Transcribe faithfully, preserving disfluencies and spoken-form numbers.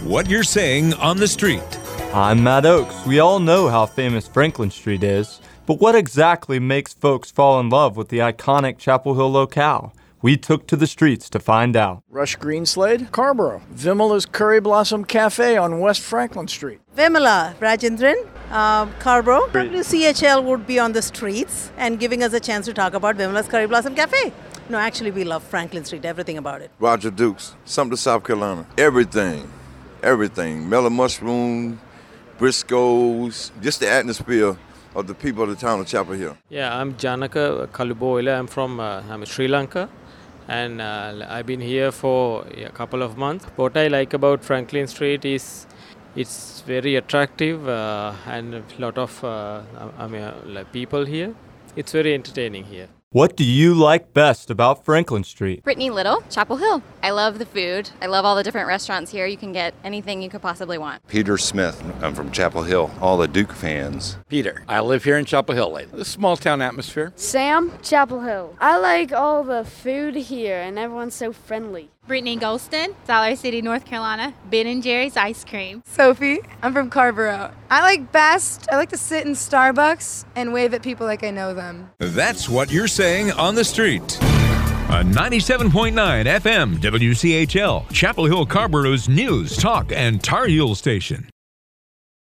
what you're saying on the street. I'm Matt Oakes. We all know how famous Franklin Street is, but what exactly makes folks fall in love with the iconic Chapel Hill locale? We took to the streets to find out. Rush Greenslade, Carrboro. Vimala's Curry Blossom Cafe on West Franklin Street. Vimala, Rajendran, um, Carrboro. W C H L would be on the streets and giving us a chance to talk about Vimala's Curry Blossom Cafe. No, actually, we love Franklin Street, everything about it. Roger Dukes, Sumter, South Carolina. Everything, everything. Mellow Mushroom, Briscoes, just the atmosphere of the people of the town of Chapel Hill. Yeah, I'm Janaka Kaluboila. I'm from uh, I'm Sri Lanka, and uh, I've been here for a couple of months. What I like about Franklin Street is it's very attractive uh, and a lot of uh, I mean, uh, like people here. It's very entertaining here. What do you like best about Franklin Street? Brittany Little, Chapel Hill. I love the food. I love all the different restaurants here. You can get anything you could possibly want. Peter Smith. I'm from Chapel Hill. All the Duke fans. Peter. I live here in Chapel Hill lately. The small town atmosphere. Sam, Chapel Hill. I like all the food here and everyone's so friendly. Brittany Golston, Dollar City, North Carolina. Ben and Jerry's Ice Cream. Sophie, I'm from Carrboro. I like best, I like to sit in Starbucks and wave at people like I know them. That's what you're saying on the street. On ninety-seven point nine F M W C H L, Chapel Hill Carrboro's news, talk, and Tar Heel station.